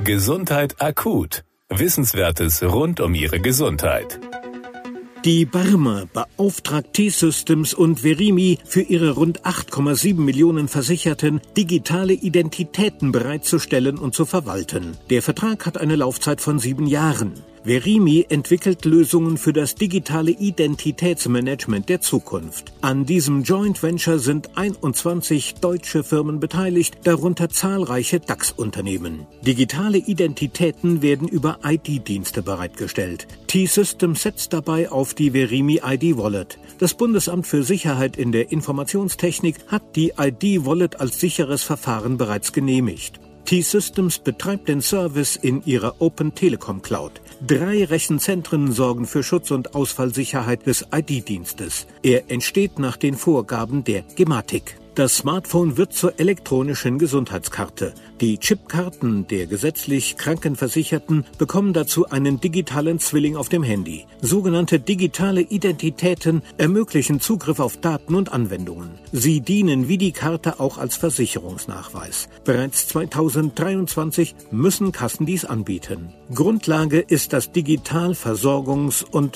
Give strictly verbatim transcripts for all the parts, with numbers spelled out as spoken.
Gesundheit akut. Wissenswertes rund um Ihre Gesundheit. Die Barmer beauftragt T-Systems und Verimi für ihre rund acht Komma sieben Millionen Versicherten, digitale Identitäten bereitzustellen und zu verwalten. Der Vertrag hat eine Laufzeit von sieben Jahren. Verimi entwickelt Lösungen für das digitale Identitätsmanagement der Zukunft. An diesem Joint Venture sind einundzwanzig deutsche Firmen beteiligt, darunter zahlreiche DAX-Unternehmen. Digitale Identitäten werden über I D-Dienste bereitgestellt. T-Systems setzt dabei auf die Verimi I D-Wallet. Das Bundesamt für Sicherheit in der Informationstechnik hat die I D-Wallet als sicheres Verfahren bereits genehmigt. T-Systems betreibt den Service in ihrer Open Telekom Cloud. Drei Rechenzentren sorgen für Schutz und Ausfallsicherheit des I D-Dienstes. Er entsteht nach den Vorgaben der Gematik. Das Smartphone wird zur elektronischen Gesundheitskarte. Die Chipkarten der gesetzlich Krankenversicherten bekommen dazu einen digitalen Zwilling auf dem Handy. Sogenannte digitale Identitäten ermöglichen Zugriff auf Daten und Anwendungen. Sie dienen wie die Karte auch als Versicherungsnachweis. Bereits zweitausenddreiundzwanzig müssen Kassen dies anbieten. Grundlage ist das Digitalversorgungs- und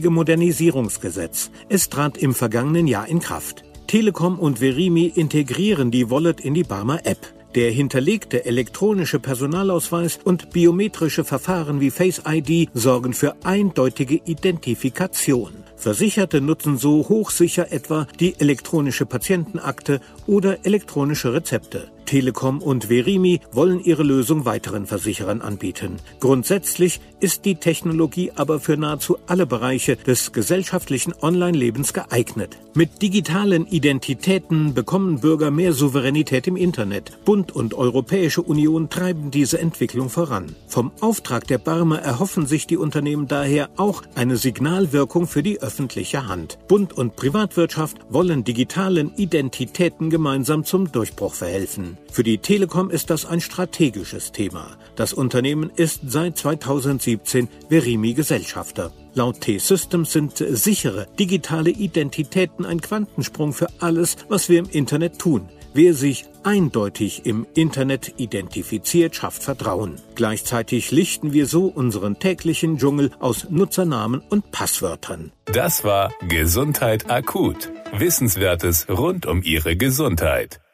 Pflegemodernisierungsgesetz. Es trat im vergangenen Jahr in Kraft. Telekom und Verimi integrieren die Wallet in die Barmer App. Der hinterlegte elektronische Personalausweis und biometrische Verfahren wie Face I D sorgen für eindeutige Identifikation. Versicherte nutzen so hochsicher etwa die elektronische Patientenakte oder elektronische Rezepte. Telekom und Verimi wollen ihre Lösung weiteren Versicherern anbieten. Grundsätzlich ist die Technologie aber für nahezu alle Bereiche des gesellschaftlichen Online-Lebens geeignet. Mit digitalen Identitäten bekommen Bürger mehr Souveränität im Internet. Bund und Europäische Union treiben diese Entwicklung voran. Vom Auftrag der Barmer erhoffen sich die Unternehmen daher auch eine Signalwirkung für die öffentliche Hand. Bund und Privatwirtschaft wollen digitalen Identitäten gemeinsam zum Durchbruch verhelfen. Für die Telekom ist das ein strategisches Thema. Das Unternehmen ist seit zweitausendsiebzehn Verimi-Gesellschafter. Laut T-Systems sind sichere digitale Identitäten ein Quantensprung für alles, was wir im Internet tun. Wer sich eindeutig im Internet identifiziert, schafft Vertrauen. Gleichzeitig lichten wir so unseren täglichen Dschungel aus Nutzernamen und Passwörtern. Das war Gesundheit akut. Wissenswertes rund um Ihre Gesundheit.